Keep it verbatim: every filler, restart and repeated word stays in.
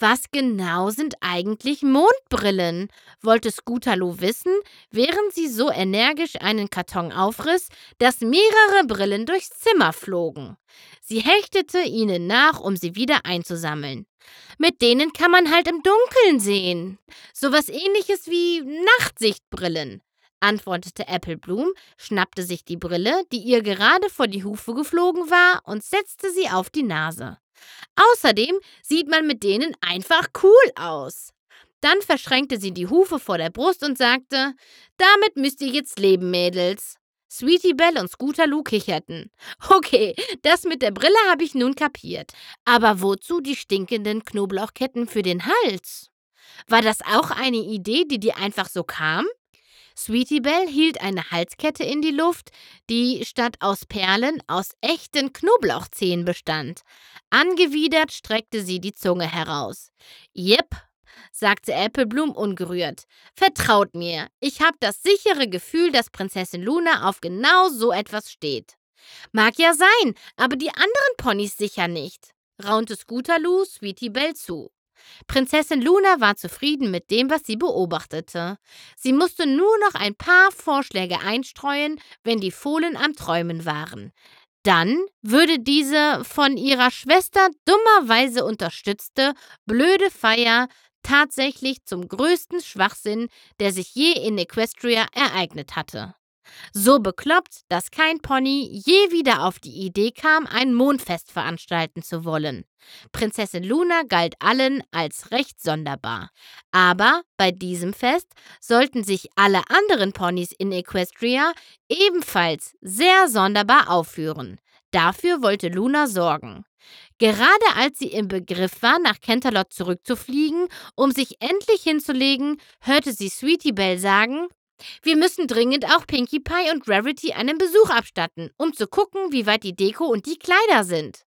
Was genau sind eigentlich Mondbrillen? Wollte Scootaloo wissen, während sie so energisch einen Karton aufriss, dass mehrere Brillen durchs Zimmer flogen. Sie hechtete ihnen nach, um sie wieder einzusammeln. Mit denen kann man halt im Dunkeln sehen. Sowas ähnliches wie Nachtsichtbrillen, antwortete Applebloom, schnappte sich die Brille, die ihr gerade vor die Hufe geflogen war, und setzte sie auf die Nase. Außerdem sieht man mit denen einfach cool aus. Dann verschränkte sie die Hufe vor der Brust und sagte: „Damit müsst ihr jetzt leben, Mädels." Sweetie Belle und Scootaloo kicherten. Okay, das mit der Brille habe ich nun kapiert. Aber wozu die stinkenden Knoblauchketten für den Hals? War das auch eine Idee, die dir einfach so kam? Sweetie Belle hielt eine Halskette in die Luft, die statt aus Perlen aus echten Knoblauchzehen bestand. Angewidert streckte sie die Zunge heraus. „Jep", sagte Applebloom ungerührt. „Vertraut mir, ich habe das sichere Gefühl, dass Prinzessin Luna auf genau so etwas steht." „Mag ja sein, aber die anderen Ponys sicher nicht", raunte Scootaloo Sweetie Belle zu. Prinzessin Luna war zufrieden mit dem, was sie beobachtete. Sie musste nur noch ein paar Vorschläge einstreuen, wenn die Fohlen am Träumen waren. Dann würde diese von ihrer Schwester dummerweise unterstützte, blöde Feier tatsächlich zum größten Schwachsinn, der sich je in Equestria ereignet hatte. So bekloppt, dass kein Pony je wieder auf die Idee kam, ein Mondfest veranstalten zu wollen. Prinzessin Luna galt allen als recht sonderbar. Aber bei diesem Fest sollten sich alle anderen Ponys in Equestria ebenfalls sehr sonderbar aufführen. Dafür wollte Luna sorgen. Gerade als sie im Begriff war, nach Canterlot zurückzufliegen, um sich endlich hinzulegen, hörte sie Sweetie Belle sagen: „Wir müssen dringend auch Pinkie Pie und Rarity einen Besuch abstatten, um zu gucken, wie weit die Deko und die Kleider sind."